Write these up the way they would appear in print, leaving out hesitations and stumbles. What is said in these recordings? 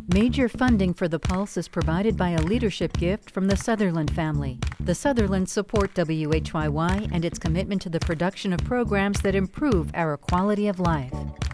Major funding for The Pulse is provided by a leadership gift from the Sutherland family. The Sutherlands support WHYY and its commitment to the production of programs that improve our quality of life.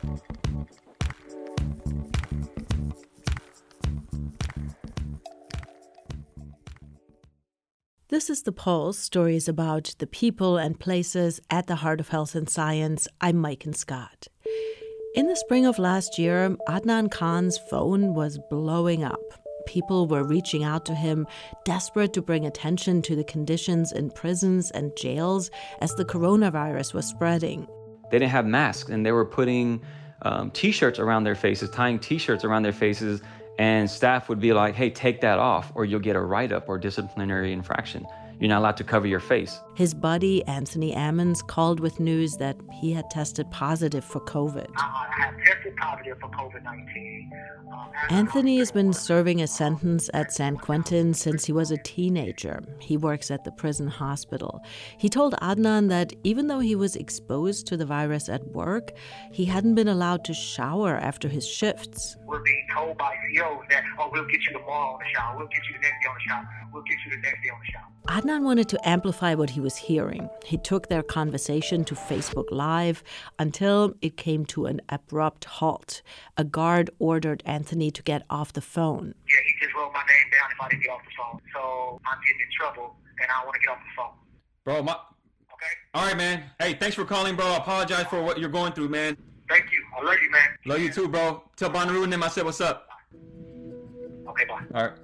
This is The Pulse, stories about the people and places at the heart of health and science. I'm Maiken Scott. In the spring of last year, Adnan Khan's phone was blowing up. People were reaching out to him, desperate to bring attention to the conditions in prisons and jails as the coronavirus was spreading. They didn't have masks, and they were putting T-shirts around their faces, tying T-shirts around their faces, and staff would be like, hey, take that off, or you'll get a write-up or disciplinary infraction. You're not allowed to cover your face. His buddy, Anthony Ammons, called with news that he had tested positive for COVID. I have tested positive for COVID-19. Anthony has been serving a sentence at San Quentin since he was a teenager. He works at the prison hospital. He told Adnan that even though he was exposed to the virus at work, he hadn't been allowed to shower after his shifts. We're being told by CEOs that, we'll get you tomorrow on the shower, we'll get you the next day on the shower, we'll get you the next day on the shower. Adnan wanted to amplify what he was hearing. He took their conversation to Facebook Live until it came to an abrupt halt. A guard ordered Anthony to get off the phone. Yeah, he just wrote my name down if I didn't get off the phone. So I'm getting in trouble, and I want to get off the phone. Bro, Okay? all right, man. Hey, thanks for calling, bro. I apologize for what you're going through, man. Thank you. I love you, man. Love you too, bro. Tell Bonnaroo and them I said what's up. Okay, bye. All right.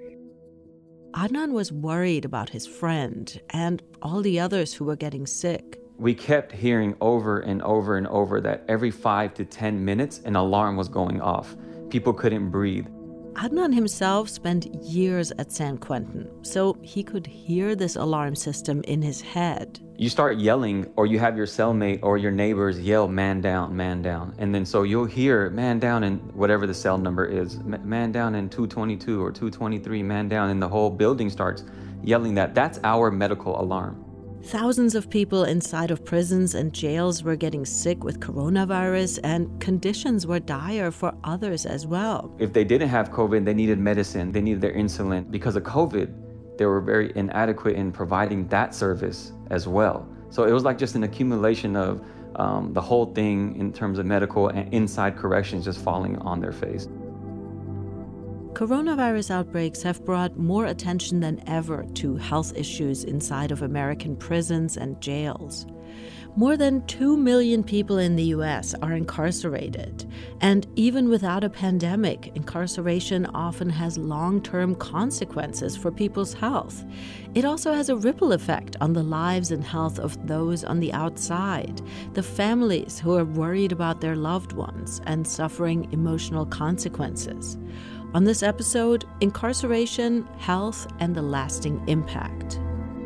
Adnan was worried about his friend and all the others who were getting sick. We kept hearing over and over and over that every 5 to 10 minutes, an alarm was going off. People couldn't breathe. Adnan himself spent years at San Quentin, so he could hear this alarm system in his head. You start yelling, or you have your cellmate or your neighbors yell, man down, man down. And then so you'll hear man down in whatever the cell number is, man down in 222 or 223, man down, and the whole building starts yelling that. That's our medical alarm. Thousands of people inside of prisons and jails were getting sick with coronavirus, and conditions were dire for others as well. If they didn't have COVID, they needed medicine, they needed their insulin. Because of COVID, they were very inadequate in providing that service as well. So it was like just an accumulation of the whole thing in terms of medical and inside corrections just falling on their face. Coronavirus outbreaks have brought more attention than ever to health issues inside of American prisons and jails. More than 2 million people in the U.S. are incarcerated. And even without a pandemic, incarceration often has long-term consequences for people's health. It also has a ripple effect on the lives and health of those on the outside, the families who are worried about their loved ones and suffering emotional consequences. On this episode, incarceration, health, and the lasting impact.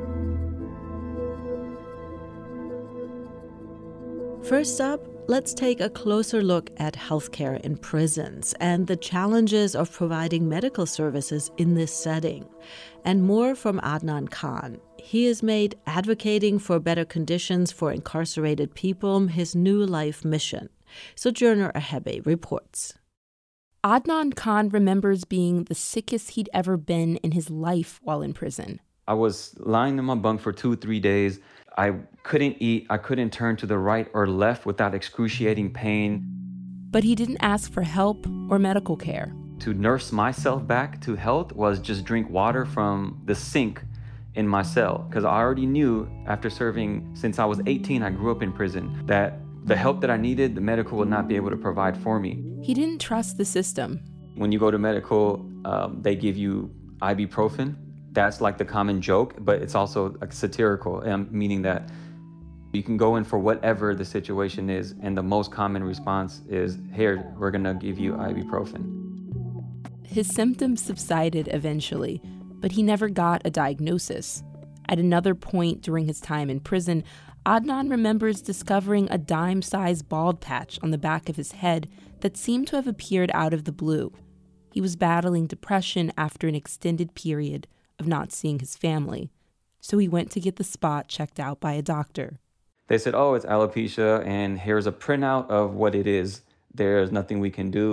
First up, let's take a closer look at healthcare in prisons and the challenges of providing medical services in this setting. And more from Adnan Khan. He has made advocating for better conditions for incarcerated people his new life mission. Sojourner Ahebe reports. Adnan Khan remembers being the sickest he'd ever been in his life while in prison. I was lying in my bunk for 2-3 days. I couldn't eat. I couldn't turn to the right or left without excruciating pain. But he didn't ask for help or medical care. To nurse myself back to health was just drink water from the sink in my cell. Because I already knew after serving since I was 18, I grew up in prison, that the help that I needed, the medical would not be able to provide for me. He didn't trust the system. When you go to medical, they give you ibuprofen. That's like the common joke, but it's also satirical, meaning that you can go in for whatever the situation is, and the most common response is, here, we're gonna give you ibuprofen. His symptoms subsided eventually, but he never got a diagnosis. At another point during his time in prison, Adnan remembers discovering a dime-sized bald patch on the back of his head that seemed to have appeared out of the blue. He was battling depression after an extended period of not seeing his family, so he went to get the spot checked out by a doctor. They said, oh, it's alopecia, and here's a printout of what it is. There's nothing we can do.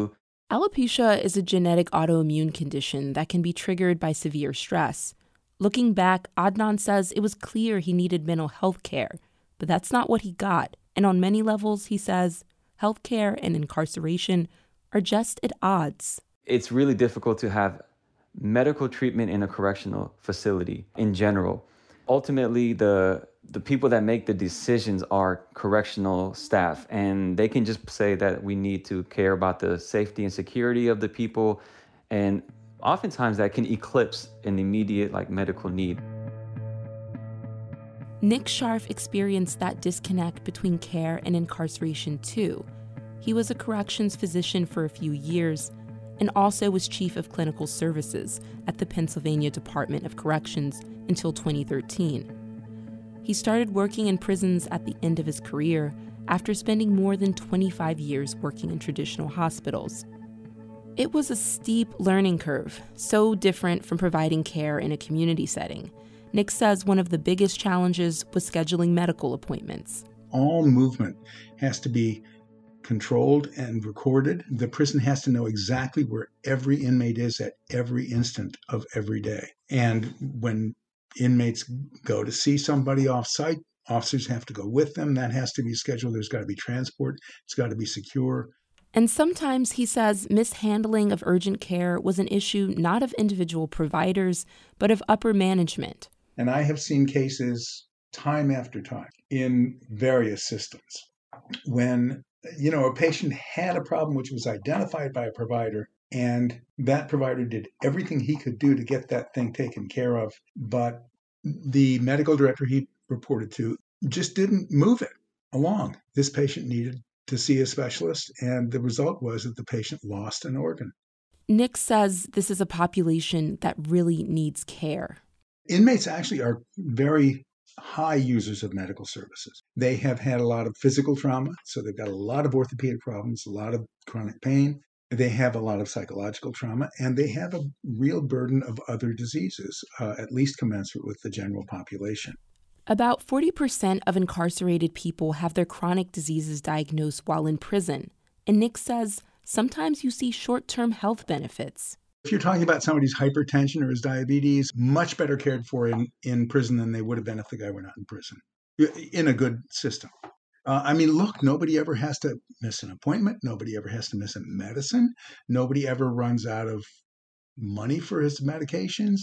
Alopecia is a genetic autoimmune condition that can be triggered by severe stress. Looking back, Adnan says it was clear he needed mental health care, but that's not what he got. And on many levels, he says, health care and incarceration are just at odds. It's really difficult to have medical treatment in a correctional facility in general. Ultimately, the people that make the decisions are correctional staff, and they can just say that we need to care about the safety and security of the people, and oftentimes that can eclipse an immediate medical need. Nick Scharf experienced that disconnect between care and incarceration too. He was a corrections physician for a few years and also was chief of clinical services at the Pennsylvania Department of Corrections until 2013. He started working in prisons at the end of his career after spending more than 25 years working in traditional hospitals. It was a steep learning curve, so different from providing care in a community setting. Nick says one of the biggest challenges was scheduling medical appointments. All movement has to be controlled and recorded. The prison has to know exactly where every inmate is at every instant of every day. And when inmates go to see somebody off-site, officers have to go with them. That has to be scheduled. There's got to be transport. It's got to be secure. And sometimes, he says, mishandling of urgent care was an issue not of individual providers, but of upper management. And I have seen cases time after time in various systems when, a patient had a problem which was identified by a provider, and that provider did everything he could do to get that thing taken care of. But the medical director he reported to just didn't move it along. This patient needed to see a specialist, and the result was that the patient lost an organ. Nick says this is a population that really needs care. Inmates actually are very high users of medical services. They have had a lot of physical trauma, so they've got a lot of orthopedic problems, a lot of chronic pain. They have a lot of psychological trauma, and they have a real burden of other diseases, at least commensurate with the general population. About 40% of incarcerated people have their chronic diseases diagnosed while in prison. And Nick says sometimes you see short-term health benefits. If you're talking about somebody's hypertension or his diabetes, much better cared for in prison than they would have been if the guy were not in prison, in a good system. Look, nobody ever has to miss an appointment. Nobody ever has to miss a medicine. Nobody ever runs out of money for his medications.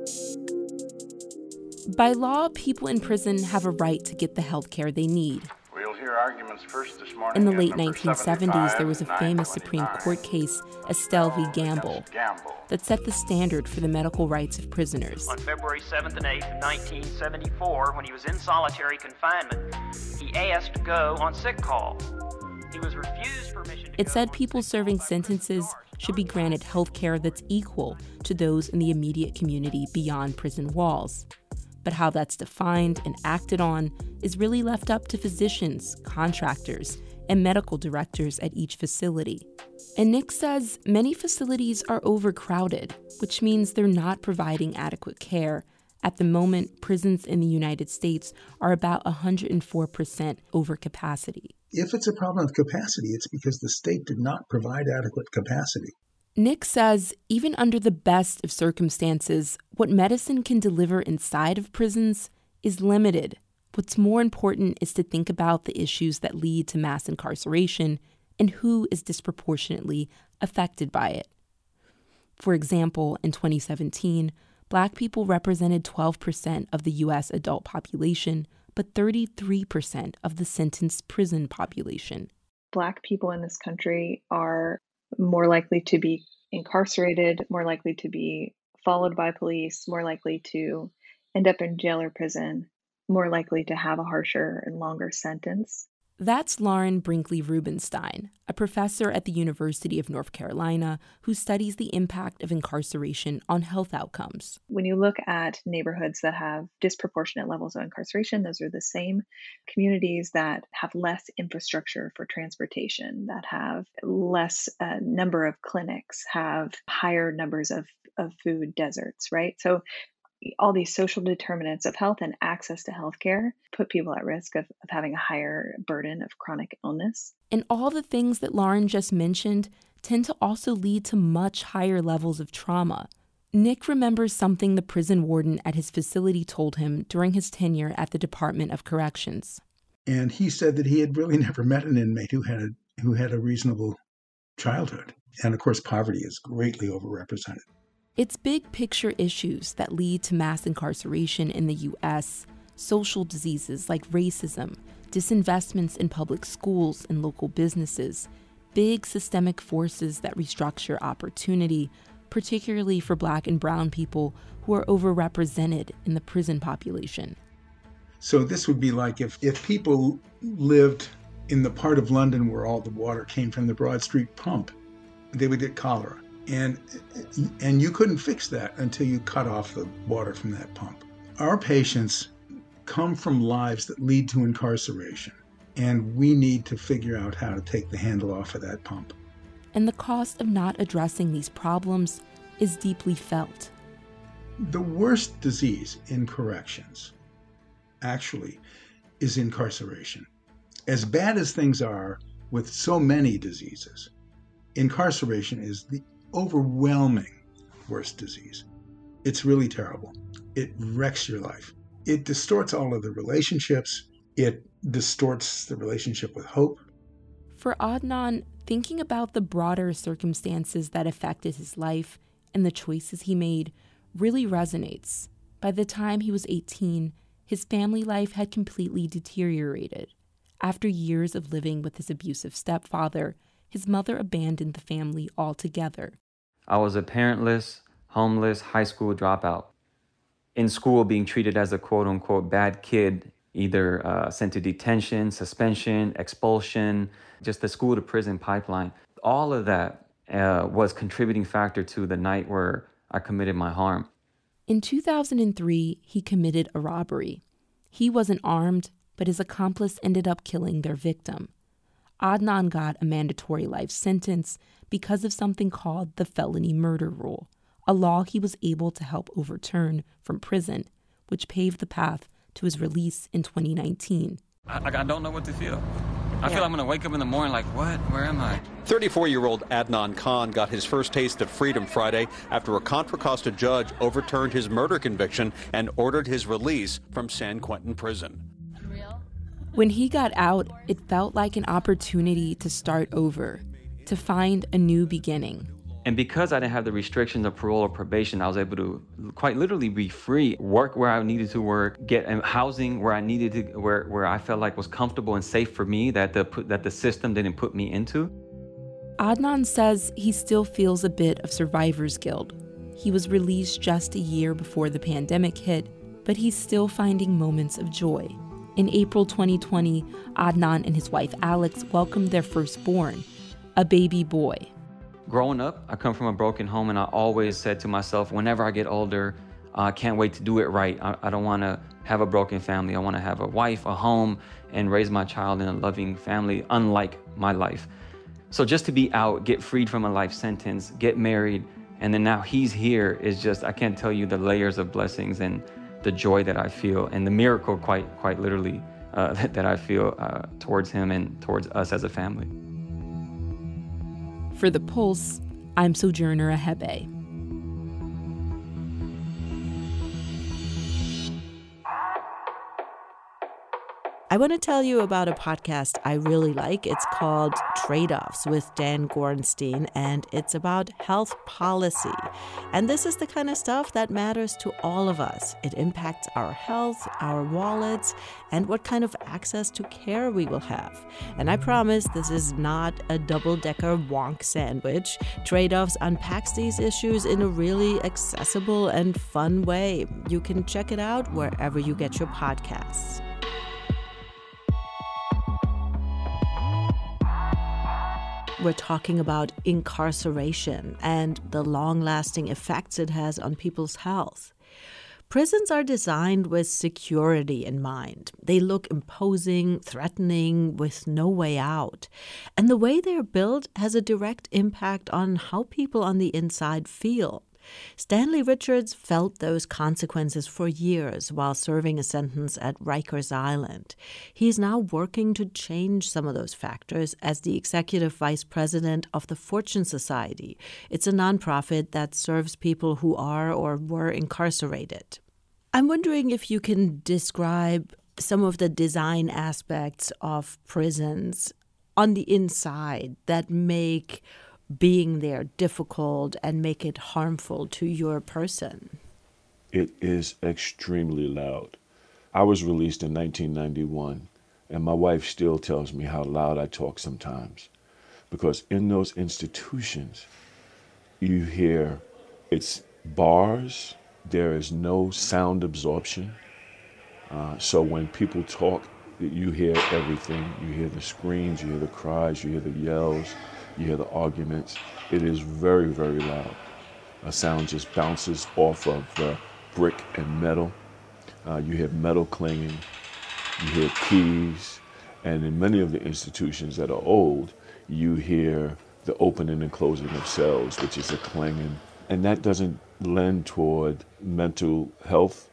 By law, people in prison have a right to get the health care they need. We'll hear arguments first this morning. In the late 1970s, there was a famous Supreme Court case, Estelle v. Gamble, that set the standard for the medical rights of prisoners. On February 7th and 8th, 1974, when he was in solitary confinement, he asked to go on sick call. He was refused permission to It said people serving sentences should be granted health care that's equal to those in the immediate community beyond prison walls. But how that's defined and acted on is really left up to physicians, contractors, and medical directors at each facility. And Nick says many facilities are overcrowded, which means they're not providing adequate care. At the moment, prisons in the United States are about 104% over capacity. If it's a problem of capacity, it's because the state did not provide adequate capacity. Nick says even under the best of circumstances, what medicine can deliver inside of prisons is limited. What's more important is to think about the issues that lead to mass incarceration and who is disproportionately affected by it. For example, in 2017, Black people represented 12% of the U.S. adult population, but 33% of the sentenced prison population. Black people in this country are more likely to be incarcerated, more likely to be followed by police, more likely to end up in jail or prison, more likely to have a harsher and longer sentence. That's Lauren Brinkley Rubenstein, a professor at the University of North Carolina who studies the impact of incarceration on health outcomes. When you look at neighborhoods that have disproportionate levels of incarceration, those are the same communities that have less infrastructure for transportation, that have less number of clinics, have higher numbers of food deserts, right? So all these social determinants of health and access to healthcare put people at risk of having a higher burden of chronic illness. And all the things that Lauren just mentioned tend to also lead to much higher levels of trauma. Nick remembers something the prison warden at his facility told him during his tenure at the Department of Corrections. And he said that he had really never met an inmate who had a reasonable childhood. And of course, poverty is greatly overrepresented. It's big picture issues that lead to mass incarceration in the U.S., social diseases like racism, disinvestments in public schools and local businesses, big systemic forces that restructure opportunity, particularly for Black and brown people who are overrepresented in the prison population. So this would be like if people lived in the part of London where all the water came from the Broad Street pump, they would get cholera. And you couldn't fix that until you cut off the water from that pump. Our patients come from lives that lead to incarceration, and we need to figure out how to take the handle off of that pump. And the cost of not addressing these problems is deeply felt. The worst disease in corrections actually is incarceration. As bad as things are with so many diseases, incarceration is the overwhelming worst disease. It's really terrible. It wrecks your life. It distorts all of the relationships. It distorts the relationship with hope. For Adnan, thinking about the broader circumstances that affected his life and the choices he made really resonates. By the time he was 18, his family life had completely deteriorated. After years of living with his abusive stepfather, his mother abandoned the family altogether. I was a parentless, homeless high school dropout. In school, being treated as a quote-unquote bad kid, either sent to detention, suspension, expulsion, just the school-to-prison pipeline. All of that was a contributing factor to the night where I committed my harm. In 2003, he committed a robbery. He wasn't armed, but his accomplice ended up killing their victim. Adnan got a mandatory life sentence because of something called the felony murder rule, a law he was able to help overturn from prison, which paved the path to his release in 2019. I don't know what to feel. I feel I'm going to wake up in the morning like, what? Where am I? 34-year-old Adnan Khan got his first taste of freedom Friday after a Contra Costa judge overturned his murder conviction and ordered his release from San Quentin prison. When he got out, it felt like an opportunity to start over, to find a new beginning. And because I didn't have the restrictions of parole or probation, I was able to quite literally be free, work where I needed to work, get housing where I needed to, where I felt like was comfortable and safe for me, that the system didn't put me into. Adnan says he still feels a bit of survivor's guilt. He was released just a year before the pandemic hit, but he's still finding moments of joy. In April 2020, Adnan and his wife Alex welcomed their firstborn, a baby boy. Growing up, I come from a broken home, and I always said to myself, whenever I get older, I can't wait to do it right. I don't want to have a broken family. I want to have a wife, a home, and raise my child in a loving family, unlike my life. So just to be out, get freed from a life sentence, get married, and then now he's here is just, I can't tell you the layers of blessings and the joy that I feel, and the miracle quite literally that I feel towards him and towards us as a family. For The Pulse, I'm Sojourner Ahebe. I want to tell you about a podcast I really like. It's called Trade-Offs with Dan Gorenstein, and it's about health policy. And this is the kind of stuff that matters to all of us. It impacts our health, our wallets, and what kind of access to care we will have. And I promise this is not a double-decker wonk sandwich. Trade-Offs unpacks these issues in a really accessible and fun way. You can check it out wherever you get your podcasts. We're talking about incarceration and the long-lasting effects it has on people's health. Prisons are designed with security in mind. They look imposing, threatening, with no way out. And the way they're built has a direct impact on how people on the inside feel. Stanley Richards felt those consequences for years while serving a sentence at Rikers Island. He's now working to change some of those factors as the executive vice president of the Fortune Society. It's a nonprofit that serves people who are or were incarcerated. I'm wondering if you can describe some of the design aspects of prisons on the inside that make being there difficult and make it harmful to your person. It is extremely loud. I was released in 1991, and my wife still tells me how loud I talk sometimes. Because in those institutions, you hear it's bars, there is no sound absorption. So when people talk, you hear everything. You hear the screams, you hear the cries, you hear the yells, you hear the arguments. It is very, very loud. A sound just bounces off of the brick and metal. You hear metal clanging, you hear keys, and in many of the institutions that are old, you hear the opening and closing of cells, which is a clanging. And that doesn't lend toward mental health.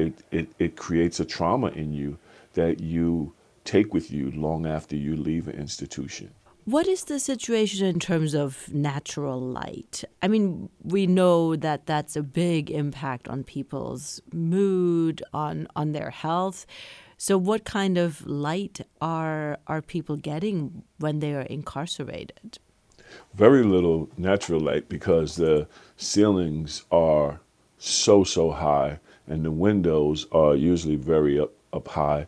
It creates a trauma in you that you take with you long after you leave an institution. What is the situation in terms of natural light? I mean, we know that that's a big impact on people's mood, on their health. So what kind of light are people getting when they are incarcerated? Very little natural light because the ceilings are so high and the windows are usually very up high.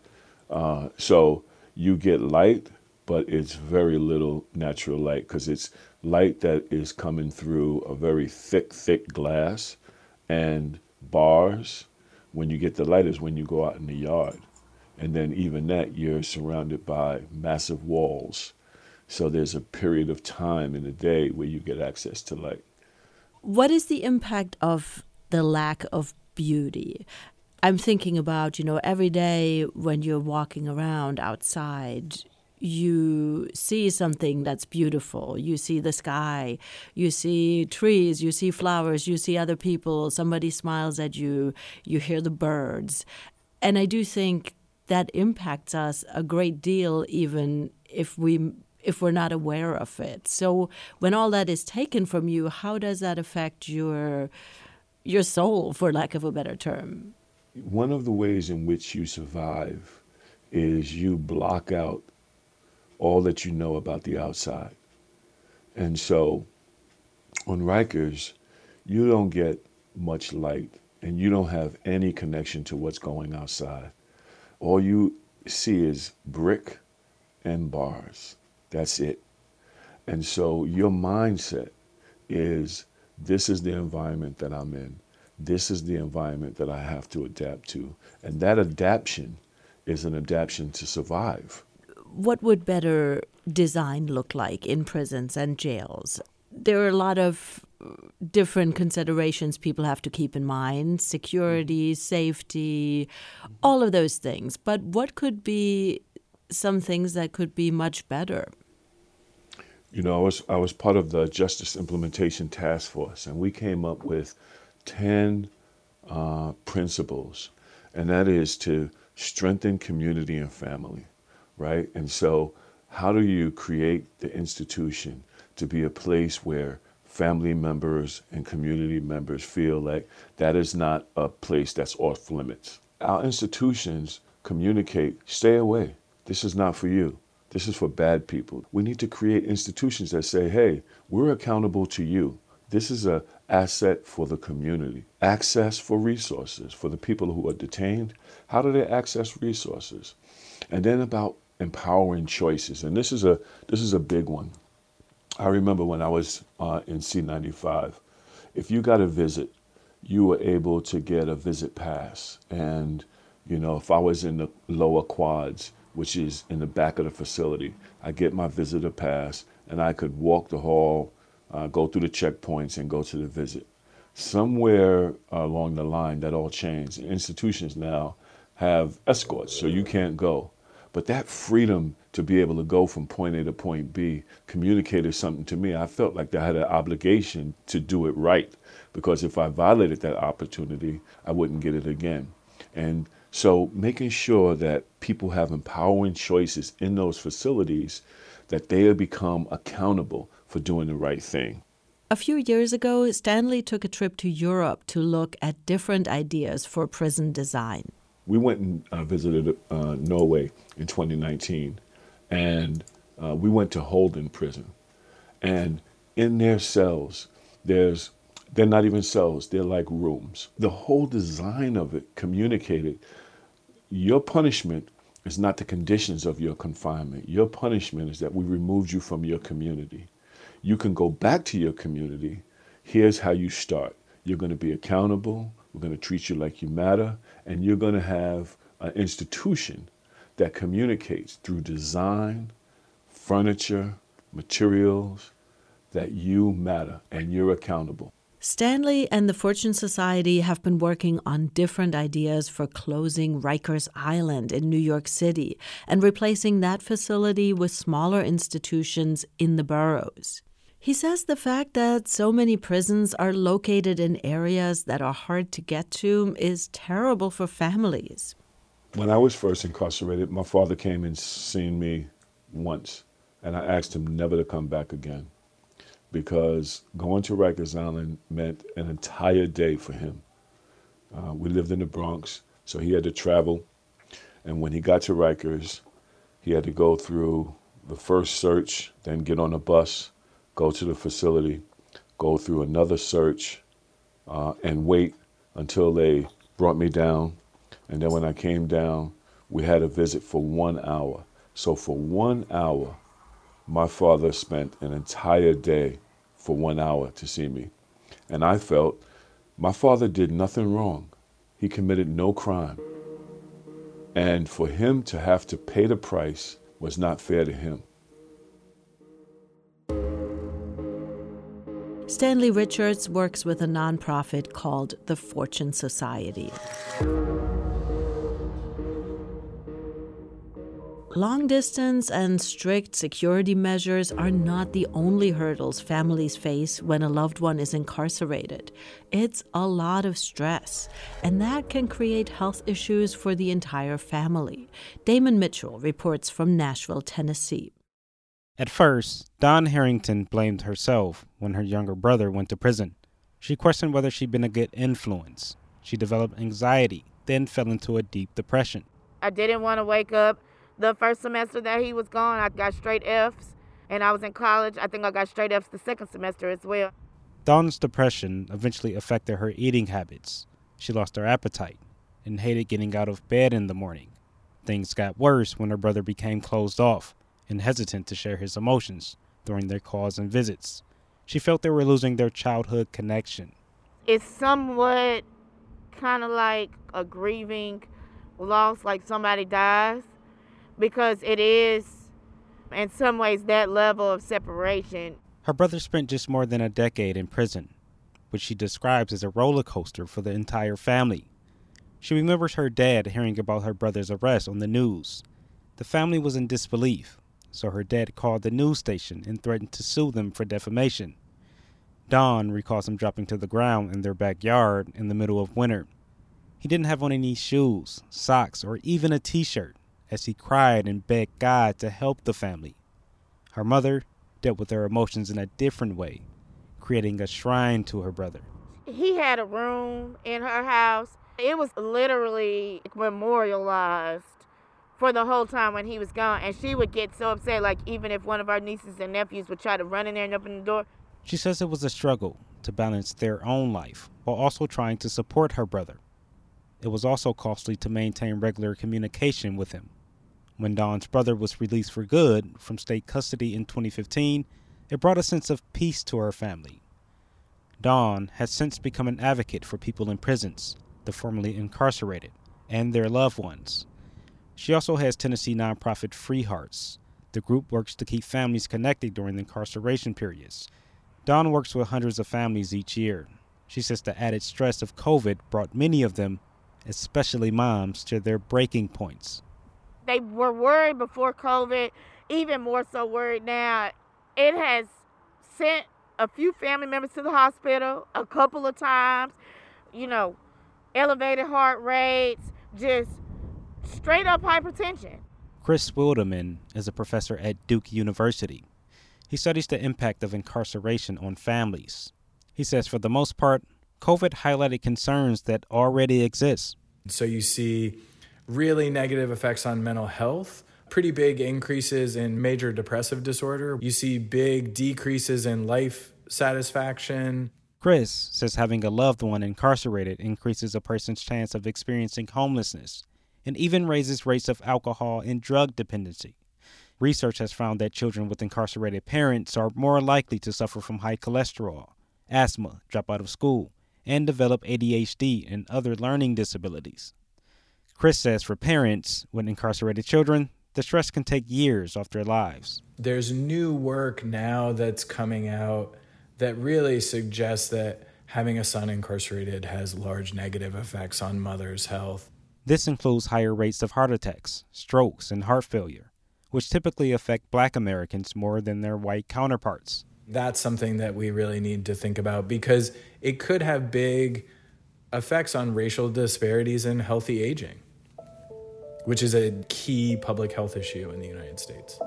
So you get light, but it's very little natural light because it's light that is coming through a very thick glass, and bars. When you get the light is when you go out in the yard. And then even that, you're surrounded by massive walls. So there's a period of time in the day where you get access to light. What is the impact of the lack of beauty? I'm thinking about, every day when you're walking around outside, you see something that's beautiful. You see the sky, you see trees, you see flowers, you see other people, somebody smiles at you, you hear the birds. And I do think that impacts us a great deal, even if we're not aware of it. So when all that is taken from you, how does that affect your soul, for lack of a better term? One of the ways in which you survive is you block out all that you know about the outside. And so on Rikers, you don't get much light and you don't have any connection to what's going outside. All you see is brick and bars. That's it. And so your mindset is, this is the environment that I'm in. This is the environment that I have to adapt to. And that adaptation is an adaptation to survive. What would better design look like in prisons and jails? There are a lot of different considerations people have to keep in mind: security, safety, all of those things. But what could be some things that could be much better? I was part of the Justice Implementation Task Force, and we came up with 10 principles, and that is to strengthen community and family, right? And so how do you create the institution to be a place where family members and community members feel like that is not a place that's off limits? Our institutions communicate, stay away. This is not for you. This is for bad people. We need to create institutions that say, hey, we're accountable to you. This is an asset for the community. Access for resources for the people who are detained. How do they access resources? And then about empowering choices. And this is a big one. I remember when I was in C95, if you got a visit, you were able to get a visit pass. And, if I was in the lower quads, which is in the back of the facility, I get my visitor pass and I could walk the hall, go through the checkpoints and go to the visit. Somewhere along the line, that all changed. Institutions now have escorts, so you can't go. But that freedom to be able to go from point A to point B communicated something to me. I felt like I had an obligation to do it right, because if I violated that opportunity, I wouldn't get it again. And so making sure that people have empowering choices in those facilities, that they become accountable for doing the right thing. A few years ago, Stanley took a trip to Europe to look at different ideas for prison design. We went and visited Norway in 2019, and we went to Halden Prison. And in their cells, they're not even cells, they're like rooms. The whole design of it communicated, your punishment is not the conditions of your confinement. Your punishment is that we removed you from your community. You can go back to your community. Here's how you start. You're going to be accountable. We're going to treat you like you matter. And you're going to have an institution that communicates through design, furniture, materials, that you matter and you're accountable. Stanley and the Fortune Society have been working on different ideas for closing Rikers Island in New York City and replacing that facility with smaller institutions in the boroughs. He says the fact that so many prisons are located in areas that are hard to get to is terrible for families. When I was first incarcerated, my father came and seen me once, and I asked him never to come back again, because going to Rikers Island meant an entire day for him. We lived in the Bronx, so he had to travel, and when he got to Rikers, he had to go through the first search, then get on a bus, go to the facility, go through another search, and wait until they brought me down. And then when I came down, we had a visit for 1 hour. So for 1 hour, my father spent an entire day for 1 hour to see me. And I felt my father did nothing wrong. He committed no crime. And for him to have to pay the price was not fair to him. Stanley Richards works with a nonprofit called the Fortune Society. Long distance and strict security measures are not the only hurdles families face when a loved one is incarcerated. It's a lot of stress, and that can create health issues for the entire family. Damon Mitchell reports from Nashville, Tennessee. At first, Dawn Harrington blamed herself when her younger brother went to prison. She questioned whether she'd been a good influence. She developed anxiety, then fell into a deep depression. I didn't want to wake up. The first semester that he was gone, I got straight Fs, and I was in college. I think I got straight Fs the second semester as well. Dawn's depression eventually affected her eating habits. She lost her appetite and hated getting out of bed in the morning. Things got worse when her brother became closed off and hesitant to share his emotions during their calls and visits. She felt they were losing their childhood connection. It's somewhat kind of like a grieving loss, like somebody dies, because it is, in some ways, that level of separation. Her brother spent just more than a decade in prison, which she describes as a roller coaster for the entire family. She remembers her dad hearing about her brother's arrest on the news. The family was in disbelief, so her dad called the news station and threatened to sue them for defamation. Dawn recalls him dropping to the ground in their backyard in the middle of winter. He didn't have on any shoes, socks, or even a t-shirt, as he cried and begged God to help the family. Her mother dealt with her emotions in a different way, creating a shrine to her brother. He had a room in her house. It was literally memorialized for the whole time when he was gone, and she would get so upset, like even if one of our nieces and nephews would try to run in there and open the door. She says it was a struggle to balance their own life while also trying to support her brother. It was also costly to maintain regular communication with him. When Dawn's brother was released for good from state custody in 2015, it brought a sense of peace to her family. Dawn has since become an advocate for people in prisons, the formerly incarcerated, and their loved ones. She also has Tennessee nonprofit Free Hearts. The group works to keep families connected during the incarceration periods. Dawn works with hundreds of families each year. She says the added stress of COVID brought many of them, especially moms, to their breaking points. They were worried before COVID, even more so worried now. It has sent a few family members to the hospital a couple of times, elevated heart rates, just straight up hypertension. Chris Wilderman is a professor at Duke University. He studies the impact of incarceration on families. He says for the most part, COVID highlighted concerns that already exist. So you see really negative effects on mental health, pretty big increases in major depressive disorder. You see big decreases in life satisfaction. Chris says having a loved one incarcerated increases a person's chance of experiencing homelessness and even raises rates of alcohol and drug dependency. Research has found that children with incarcerated parents are more likely to suffer from high cholesterol, asthma, drop out of school, and develop ADHD and other learning disabilities. Chris says for parents with incarcerated children, the stress can take years off their lives. There's new work now that's coming out that really suggests that having a son incarcerated has large negative effects on mothers' health. This includes higher rates of heart attacks, strokes, and heart failure, which typically affect Black Americans more than their white counterparts. That's something that we really need to think about because it could have big effects on racial disparities in healthy aging, which is a key public health issue in the United States.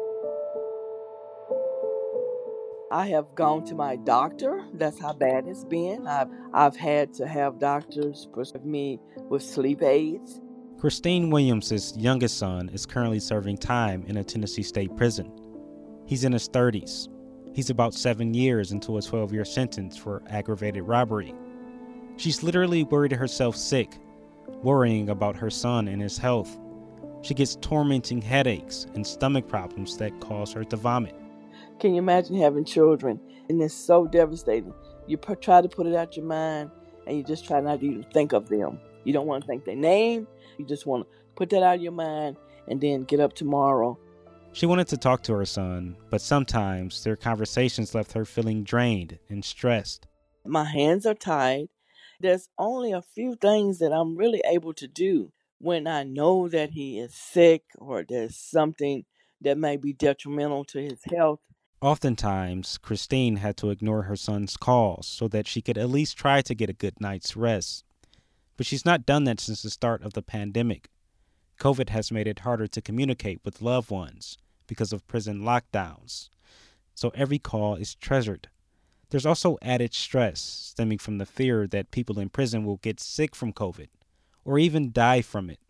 I have gone to my doctor. That's how bad it's been. I've had to have doctors prescribe me with sleep aids. Christine Williams' youngest son is currently serving time in a Tennessee state prison. He's in his 30s. He's about 7 years into a 12-year sentence for aggravated robbery. She's literally worried herself sick, worrying about her son and his health. She gets tormenting headaches and stomach problems that cause her to vomit. Can you imagine having children? And it's so devastating. You try to put it out your mind, and you just try not to even think of them. You don't want to think their name. You just want to put that out of your mind and then get up tomorrow. She wanted to talk to her son, but sometimes their conversations left her feeling drained and stressed. My hands are tied. There's only a few things that I'm really able to do when I know that he is sick or there's something that may be detrimental to his health. Oftentimes, Christine had to ignore her son's calls so that she could at least try to get a good night's rest. But she's not done that since the start of the pandemic. COVID has made it harder to communicate with loved ones because of prison lockdowns. So every call is treasured. There's also added stress stemming from the fear that people in prison will get sick from COVID or even die from it.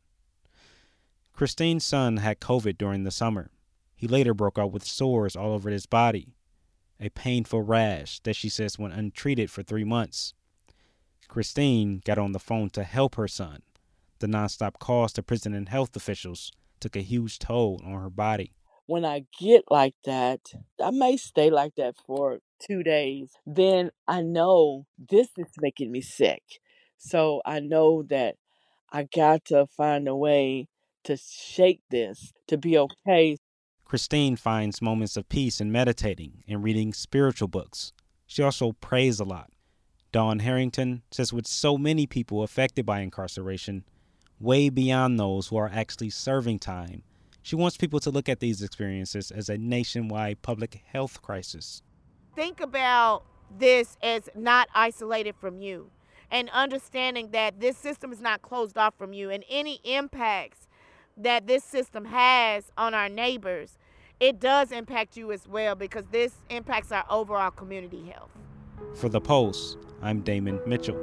Christine's son had COVID during the summer. He later broke out with sores all over his body, a painful rash that she says went untreated for 3 months. Christine got on the phone to help her son. The nonstop calls to prison and health officials took a huge toll on her body. When I get like that, I may stay like that for 2 days. Then I know this is making me sick. So I know that I got to find a way to shake this, to be okay. Christine finds moments of peace in meditating and reading spiritual books. She also prays a lot. Dawn Harrington says with so many people affected by incarceration, way beyond those who are actually serving time, she wants people to look at these experiences as a nationwide public health crisis. Think about this as not isolated from you and understanding that this system is not closed off from you, and any impacts that this system has on our neighbors, it does impact you as well because this impacts our overall community health. For The Post, I'm Damon Mitchell.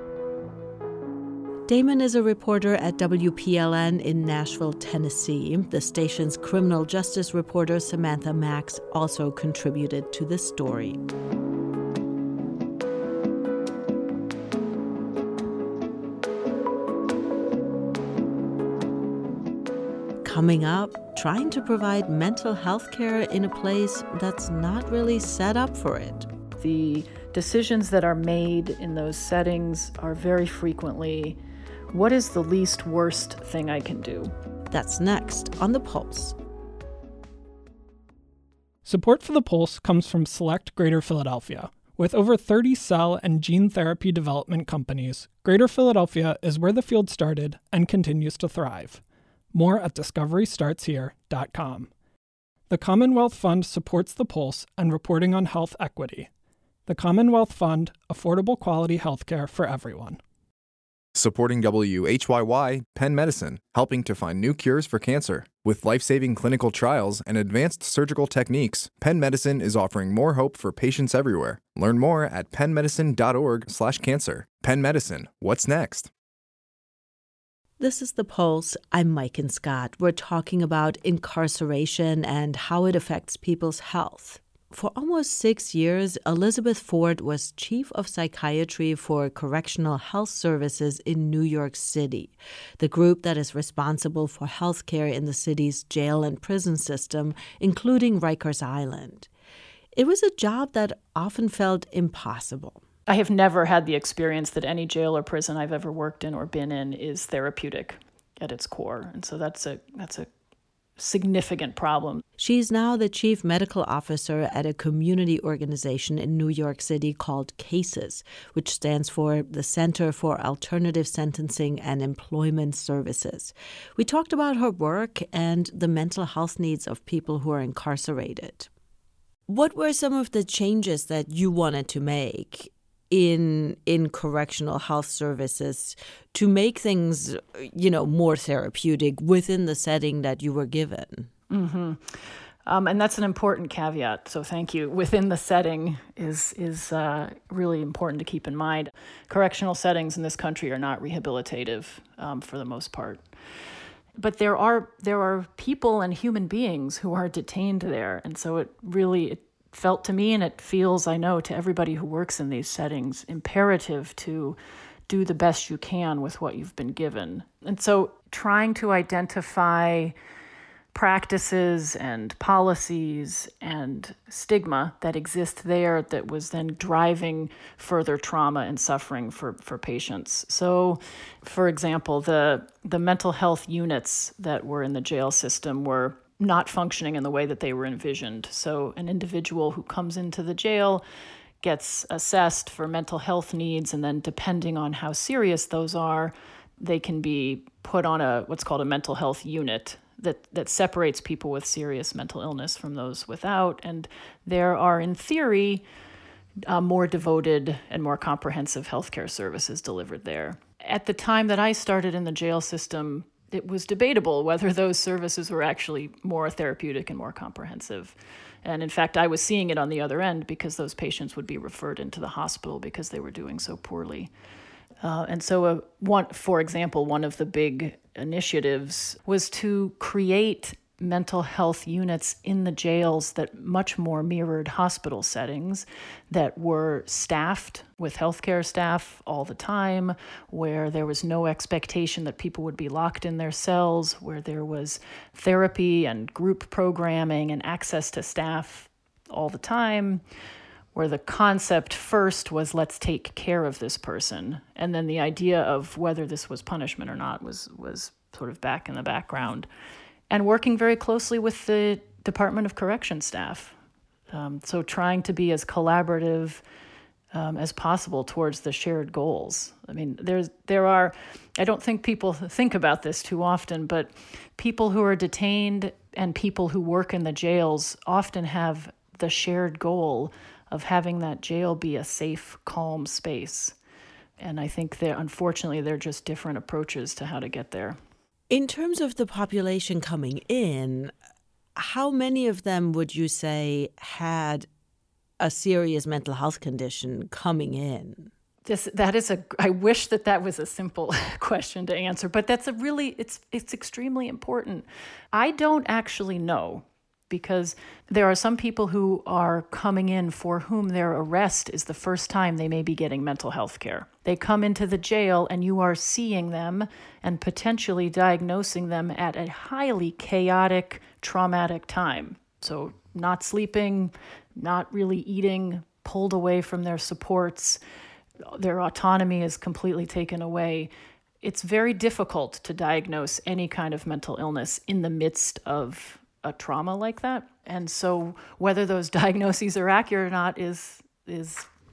Damon is a reporter at WPLN in Nashville, Tennessee. The station's criminal justice reporter Samantha Max also contributed to this story. Coming up, trying to provide mental health care in a place that's not really set up for it. The decisions that are made in those settings are very frequently, what is the least worst thing I can do? That's next on The Pulse. Support for The Pulse comes from Select Greater Philadelphia. With over 30 cell and gene therapy development companies, Greater Philadelphia is where the field started and continues to thrive. More at discoverystartshere.com. The Commonwealth Fund supports The Pulse and reporting on health equity. The Commonwealth Fund, affordable quality healthcare for everyone. Supporting WHYY, Penn Medicine, helping to find new cures for cancer. With life-saving clinical trials and advanced surgical techniques, Penn Medicine is offering more hope for patients everywhere. Learn more at pennmedicine.org/cancer. Penn Medicine, what's next? This is The Pulse. I'm Mike and Scott. We're talking about incarceration and how it affects people's health. For almost 6 years, Elizabeth Ford was chief of psychiatry for Correctional Health Services in New York City, the group that is responsible for health care in the city's jail and prison system, including Rikers Island. It was a job that often felt impossible. I have never had the experience that any jail or prison I've ever worked in or been in is therapeutic at its core. And so that's a significant problem. She's now the chief medical officer at a community organization in New York City called CASES, which stands for the Center for Alternative Sentencing and Employment Services. We talked about her work and the mental health needs of people who are incarcerated. What were some of the changes that you wanted to make in correctional health services to make things, more therapeutic within the setting that you were given? Mm-hmm. And that's an important caveat, so thank you. Within the setting is really important to keep in mind. Correctional settings in this country are not rehabilitative for the most part. But there are people and human beings who are detained there, and so it felt to me, and it feels, I know, to everybody who works in these settings, imperative to do the best you can with what you've been given. And so trying to identify practices and policies and stigma that exist there that was then driving further trauma and suffering for patients. So, for example, the mental health units that were in the jail system were not functioning in the way that they were envisioned. So an individual who comes into the jail gets assessed for mental health needs, and then depending on how serious those are, they can be put on what's called a mental health unit that separates people with serious mental illness from those without. And there are, in theory, more devoted and more comprehensive healthcare services delivered there. At the time that I started in the jail system, it was debatable whether those services were actually more therapeutic and more comprehensive. And in fact, I was seeing it on the other end because those patients would be referred into the hospital because they were doing so poorly. And so, for example, one of the big initiatives was to create mental health units in the jails that much more mirrored hospital settings, that were staffed with healthcare staff all the time, where there was no expectation that people would be locked in their cells, where there was therapy and group programming and access to staff all the time, where the concept first was, let's take care of this person. And then the idea of whether this was punishment or not was sort of back in the background. And working very closely with the Department of Corrections staff. So trying to be as collaborative as possible towards the shared goals. I mean, there are, I don't think people think about this too often, but people who are detained and people who work in the jails often have the shared goal of having that jail be a safe, calm space. And I think unfortunately, they're just different approaches to how to get there. In terms of the population coming in, how many of them would you say had a serious mental health condition coming in? I wish that was a simple question to answer, but it's extremely important. I don't actually know, because there are some people who are coming in for whom their arrest is the first time they may be getting mental health care. They come into the jail and you are seeing them and potentially diagnosing them at a highly chaotic, traumatic time. So not sleeping, not really eating, pulled away from their supports, their autonomy is completely taken away. It's very difficult to diagnose any kind of mental illness in the midst of a trauma like that. And so whether those diagnoses are accurate or not is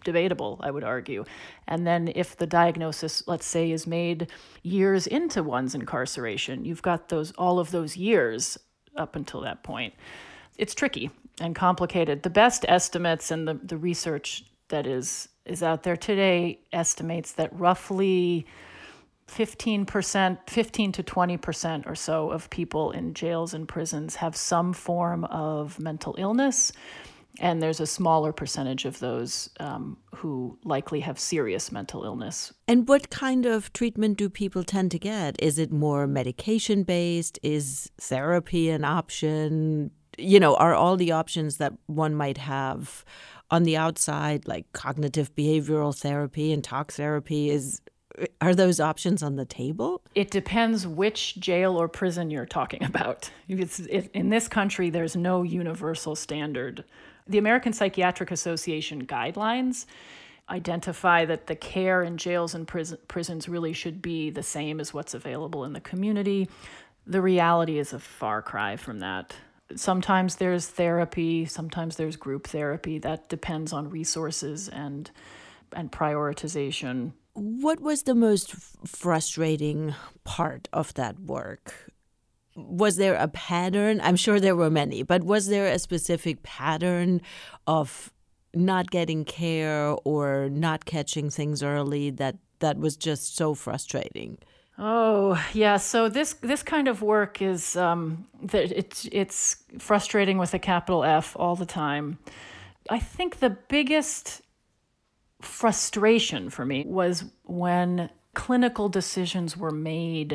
debatable, I would argue. And then if the diagnosis, let's say, is made years into one's incarceration, you've got all of those years up until that point. It's tricky and complicated. The best estimates and the research that is out there today estimates that roughly 15% to 20% or so of people in jails and prisons have some form of mental illness. And there's a smaller percentage of those who likely have serious mental illness. And what kind of treatment do people tend to get? Is it more medication-based? Is therapy an option? Are all the options that one might have on the outside, like cognitive behavioral therapy and talk therapy, are those options on the table? It depends which jail or prison you're talking about. In this country, there's no universal standard. The American Psychiatric Association guidelines identify that the care in jails and prisons really should be the same as what's available in the community. The reality is a far cry from that. Sometimes there's therapy, sometimes there's group therapy. That depends on resources and prioritization. What was the most frustrating part of that work? Was there a pattern? I'm sure there were many, but was there a specific pattern of not getting care or not catching things early that was just so frustrating? Oh, yeah. So this kind of work is it's frustrating with a capital F all the time. I think the biggest frustration for me was when clinical decisions were made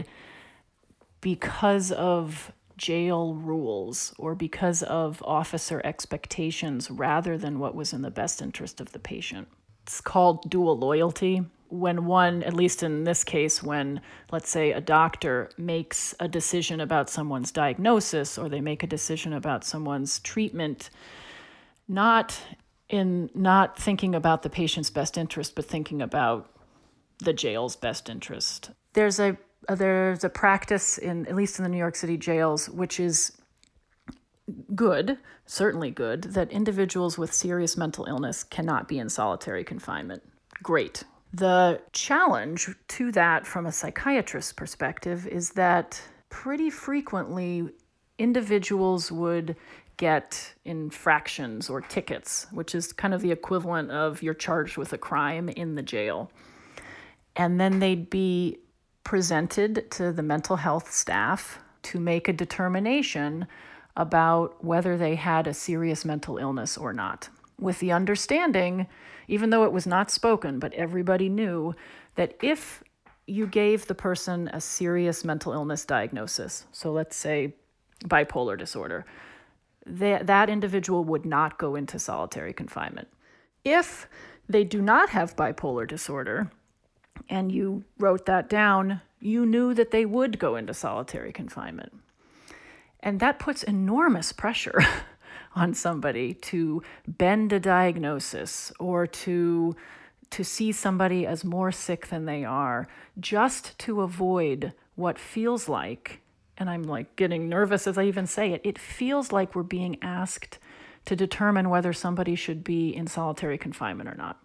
because of jail rules or because of officer expectations rather than what was in the best interest of the patient. It's called dual loyalty. When one, at least in this case, when, let's say, a doctor makes a decision about someone's diagnosis or they make a decision about someone's treatment, not thinking about the patient's best interest, but thinking about the jail's best interest. There's a practice at least in the New York City jails, which is good, certainly good, that individuals with serious mental illness cannot be in solitary confinement. Great. The challenge to that from a psychiatrist's perspective is that pretty frequently individuals would get infractions or tickets, which is kind of the equivalent of you're charged with a crime in the jail. And then they'd be presented to the mental health staff to make a determination about whether they had a serious mental illness or not, with the understanding, even though it was not spoken, but everybody knew that if you gave the person a serious mental illness diagnosis, so let's say bipolar disorder, that individual would not go into solitary confinement. If they do not have bipolar disorder, and you wrote that down, you knew that they would go into solitary confinement. And that puts enormous pressure on somebody to bend a diagnosis or to see somebody as more sick than they are, just to avoid what feels like, and I'm like getting nervous as I even say it, it feels like we're being asked to determine whether somebody should be in solitary confinement or not.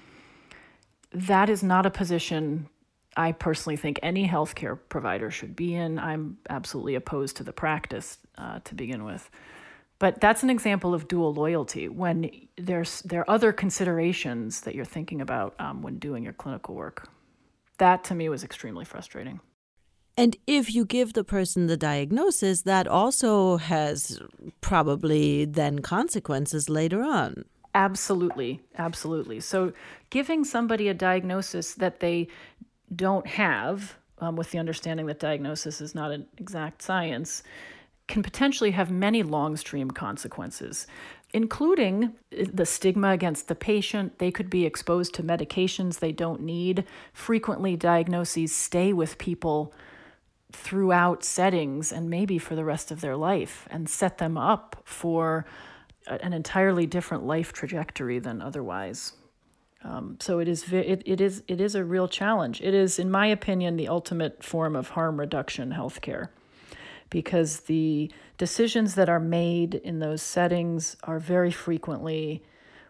That is not a position I personally think any healthcare provider should be in. I'm absolutely opposed to the practice to begin with. But that's an example of dual loyalty when there are other considerations that you're thinking about when doing your clinical work. That to me was extremely frustrating. And if you give the person the diagnosis, that also has probably then consequences later on. Absolutely, absolutely. So giving somebody a diagnosis that they don't have, with the understanding that diagnosis is not an exact science, can potentially have many long-stream consequences, including the stigma against the patient. They could be exposed to medications they don't need. Frequently, diagnoses stay with people throughout settings and maybe for the rest of their life and set them up for an entirely different life trajectory than otherwise. So it is a real challenge. It is, in my opinion, the ultimate form of harm reduction healthcare, because the decisions that are made in those settings are very frequently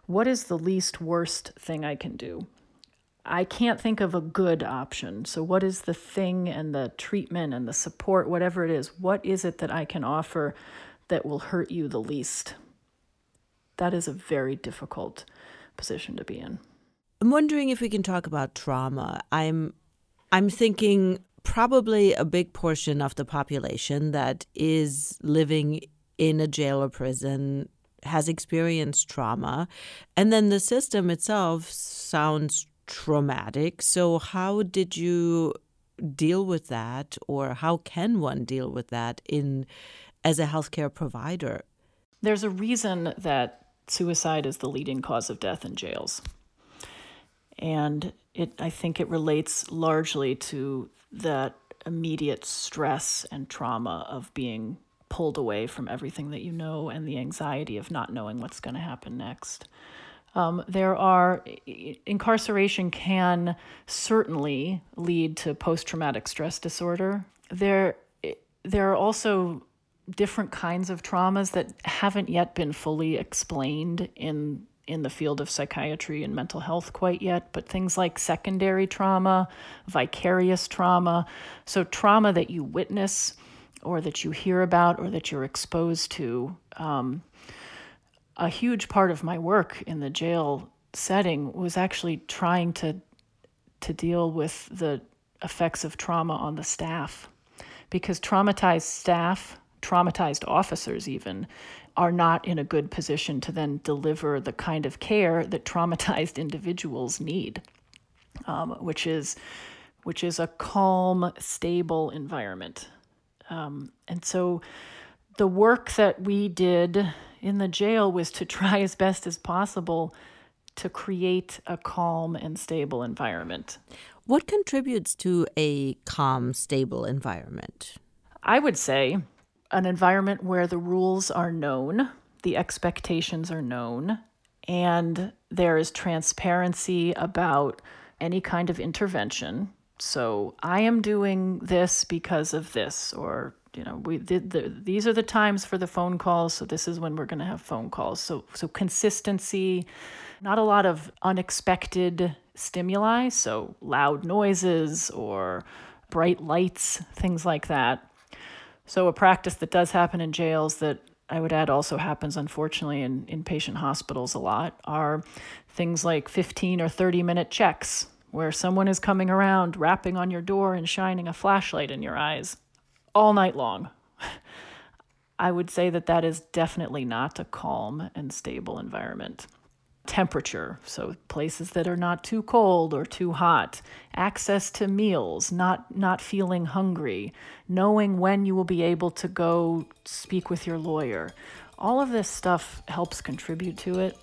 what is the least worst thing I can do? I can't think of a good option. So what is the thing and the treatment and the support, whatever it is, what is it that I can offer that will hurt you the least? That is a very difficult position to be in. I'm wondering if we can talk about trauma. I'm thinking probably a big portion of the population that is living in a jail or prison has experienced trauma, and then the system itself sounds traumatic. So how did you deal with that, or how can one deal with that as a healthcare provider? There's a reason that suicide is the leading cause of death in jails. And I think it relates largely to that immediate stress and trauma of being pulled away from everything that you know and the anxiety of not knowing what's going to happen next. Incarceration can certainly lead to post-traumatic stress disorder. There are also different kinds of traumas that haven't yet been fully explained in the field of psychiatry and mental health quite yet, but things like secondary trauma, vicarious trauma, so trauma that you witness or that you hear about or that you're exposed to. A huge part of my work in the jail setting was actually trying to deal with the effects of trauma on the staff, because traumatized staff, traumatized officers even, are not in a good position to then deliver the kind of care that traumatized individuals need, which is a calm, stable environment. And so the work that we did in the jail was to try as best as possible to create a calm and stable environment. What contributes to a calm, stable environment? I would say an environment where the rules are known, the expectations are known, and there is transparency about any kind of intervention. So I am doing this because of this, or these are the times for the phone calls, so this is when we're going to have phone calls. So consistency, not a lot of unexpected stimuli, so loud noises or bright lights, things like that. So a practice that does happen in jails that I would add also happens, unfortunately, in inpatient hospitals a lot are things like 15 or 30-minute checks where someone is coming around, rapping on your door and shining a flashlight in your eyes all night long. I would say that is definitely not a calm and stable environment. Temperature, so places that are not too cold or too hot, access to meals, not feeling hungry, knowing when you will be able to go speak with your lawyer. All of this stuff helps contribute to it.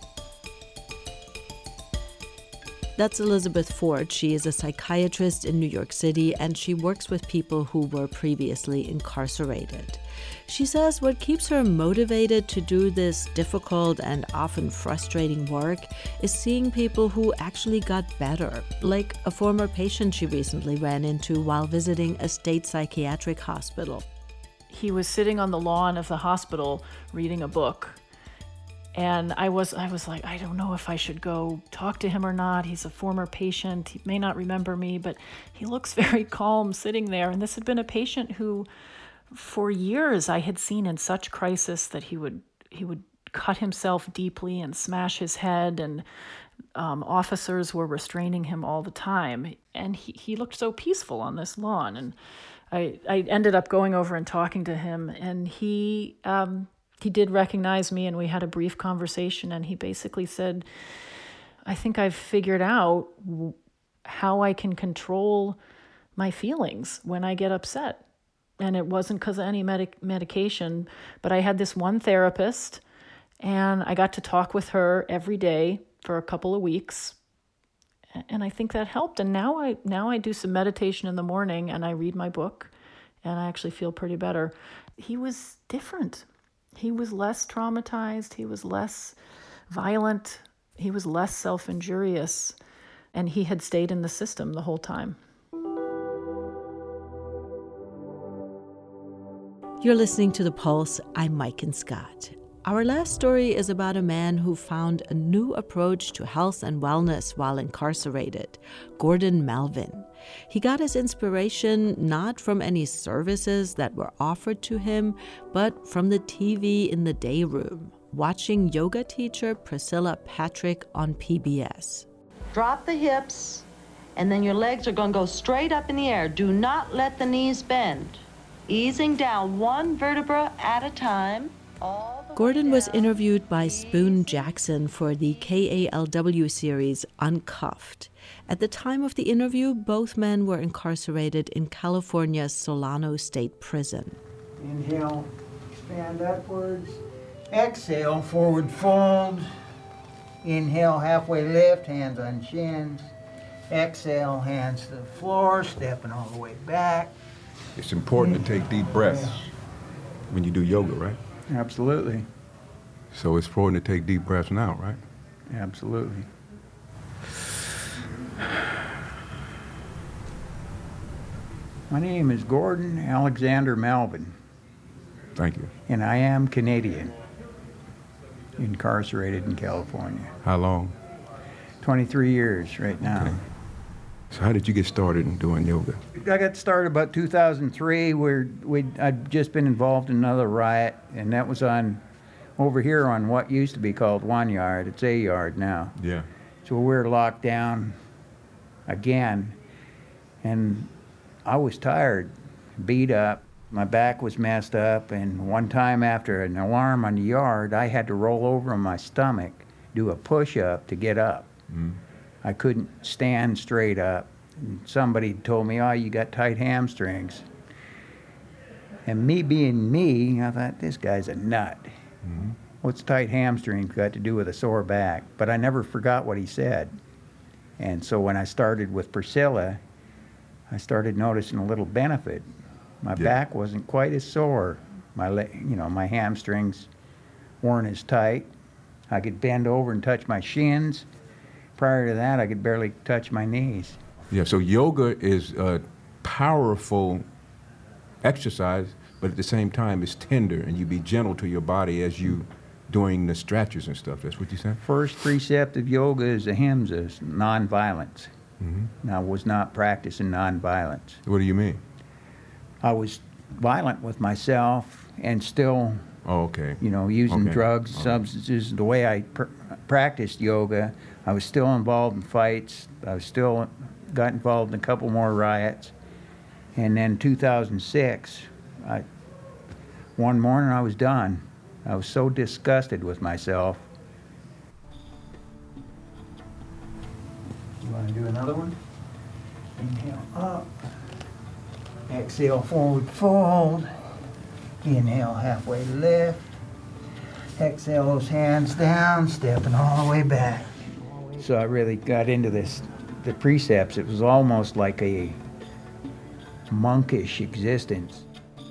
That's Elizabeth Ford. She is a psychiatrist in New York City, and she works with people who were previously incarcerated. She says what keeps her motivated to do this difficult and often frustrating work is seeing people who actually got better, like a former patient she recently ran into while visiting a state psychiatric hospital. He was sitting on the lawn of the hospital reading a book. And I was like, I don't know if I should go talk to him or not. He's a former patient. He may not remember me, but he looks very calm sitting there. And this had been a patient who, for years, I had seen in such crisis that he would cut himself deeply and smash his head, and officers were restraining him all the time. And he looked so peaceful on this lawn. And I ended up going over and talking to him, and he did recognize me, and we had a brief conversation, and he basically said, I think I've figured out how I can control my feelings when I get upset. And it wasn't because of any medication, but I had this one therapist, and I got to talk with her every day for a couple of weeks. And I think that helped. And now I do some meditation in the morning, and I read my book, and I actually feel pretty better. He was different. He was less traumatized, he was less violent, he was less self-injurious, and he had stayed in the system the whole time. You're listening to The Pulse. I'm Mike and Scott. Our last story is about a man who found a new approach to health and wellness while incarcerated, Gordon Melvin. He got his inspiration not from any services that were offered to him, but from the TV in the day room, watching yoga teacher Priscilla Patrick on PBS. Drop the hips, and then your legs are going to go straight up in the air. Do not let the knees bend. Easing down one vertebra at a time. Gordon was interviewed by Spoon Jackson for the KALW series Uncuffed. At the time of the interview, both men were incarcerated in California's Solano State Prison. Inhale, expand upwards. Exhale, forward fold. Inhale, halfway lift, hands on shins. Exhale, hands to the floor, stepping all the way back. It's important to take deep breaths when you do yoga, right? Absolutely. So it's important to take deep breaths now, right? Absolutely. My name is Gordon Alexander Melvin. Thank you. And I am Canadian, incarcerated in California. How long? 23 years right now. Okay. So how did you get started in doing yoga? I got started about 2003 where I'd just been involved in another riot, and that was over here on what used to be called 1 Yard. It's A Yard now. Yeah. So we were locked down again, and I was tired, beat up. My back was messed up, and one time after an alarm on the yard, I had to roll over on my stomach, do a push-up to get up. Mm. I couldn't stand straight up. And somebody told me, oh, you got tight hamstrings. And me being me, I thought, this guy's a nut. Mm-hmm. What's tight hamstrings got to do with a sore back? But I never forgot what he said. And so when I started with Priscilla, I started noticing a little benefit. My back wasn't quite as sore. My hamstrings weren't as tight. I could bend over and touch my shins. Prior to that, I could barely touch my knees. Yeah, so yoga is a powerful exercise, but at the same time, it's tender, and you be gentle to your body as you doing the stretches and stuff. That's what you said? First precept of yoga is ahimsa, nonviolence. Mm-hmm. And I was not practicing nonviolence. What do you mean? I was violent with myself and still, using drugs, substances. The way I practiced yoga, I was still involved in fights. I was still got involved in a couple more riots. And then 2006, one morning I was done. I was so disgusted with myself. You want to do another one? Inhale up. Exhale, forward fold. Inhale, halfway lift. Exhale, those hands down, stepping all the way back. So I really got into the precepts. It was almost like a monkish existence.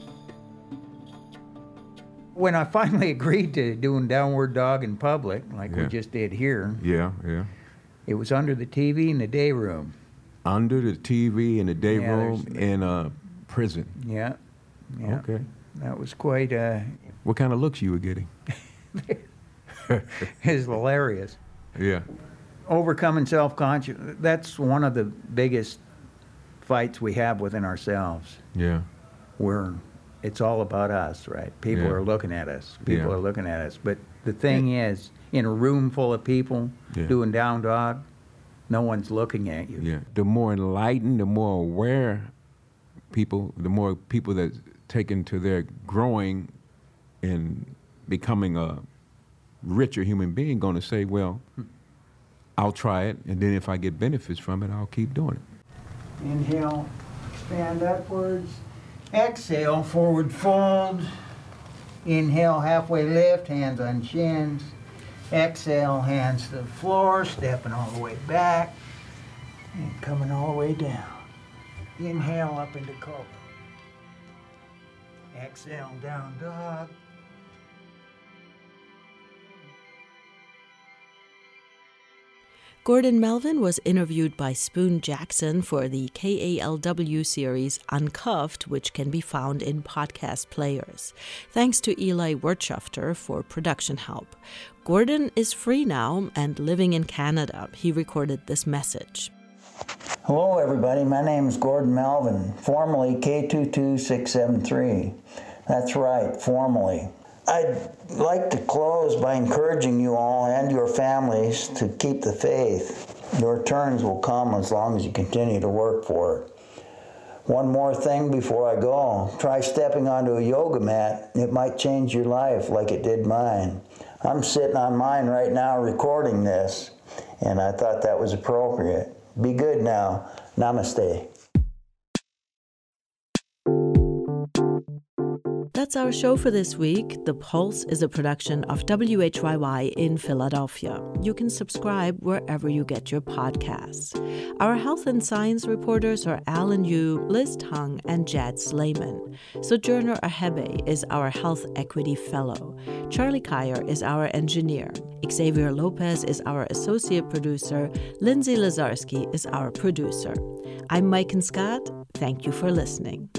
When I finally agreed to doing downward dog in public, like we just did here, it was under the TV in the day room. Under the TV in the day room in a prison? Yeah. Okay. That was quite What kind of looks you were getting? It was hilarious. Yeah. Overcoming self-conscious, that's one of the biggest fights we have within ourselves. Yeah. It's all about us, right? People are looking at us. People are looking at us. But the thing is, in a room full of people doing down dog, no one's looking at you. Yeah. The more enlightened, the more aware people, the more people that taken to their growing and becoming a richer human being going to say, well, I'll try it, and then if I get benefits from it, I'll keep doing it. Inhale, expand upwards. Exhale, forward fold. Inhale, halfway lift, hands on shins. Exhale, hands to the floor, stepping all the way back and coming all the way down. Inhale up into cobra. Exhale, down dog. Gordon Melvin was interviewed by Spoon Jackson for the KALW series Uncuffed, which can be found in podcast players. Thanks to Eli Wirtschafter for production help. Gordon is free now and living in Canada. He recorded this message. Hello, everybody. My name is Gordon Melvin, formerly K22673. That's right, formerly. I'd like to close by encouraging you all and your families to keep the faith. Your turns will come as long as you continue to work for it. One more thing before I go. Try stepping onto a yoga mat. It might change your life like it did mine. I'm sitting on mine right now recording this, and I thought that was appropriate. Be good now. Namaste. That's our show for this week. The Pulse is a production of WHYY in Philadelphia. You can subscribe wherever you get your podcasts. Our health and science reporters are Alan Yu, Liz Tung, and Jad Slayman. Sojourner Ahebe is our Health Equity Fellow. Charlie Kyer is our engineer. Xavier Lopez is our associate producer. Lindsay Lazarski is our producer. I'm Mike and Scott. Thank you for listening.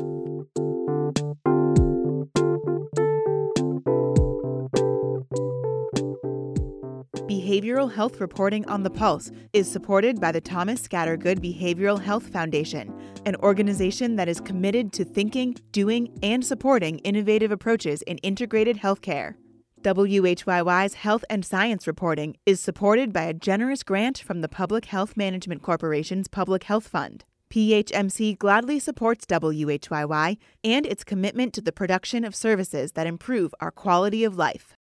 Behavioral health reporting on the Pulse is supported by the Thomas Scattergood Behavioral Health Foundation, an organization that is committed to thinking, doing, and supporting innovative approaches in integrated healthcare. WHYY's health and science reporting is supported by a generous grant from the Public Health Management Corporation's Public Health Fund. PHMC gladly supports WHYY and its commitment to the production of services that improve our quality of life.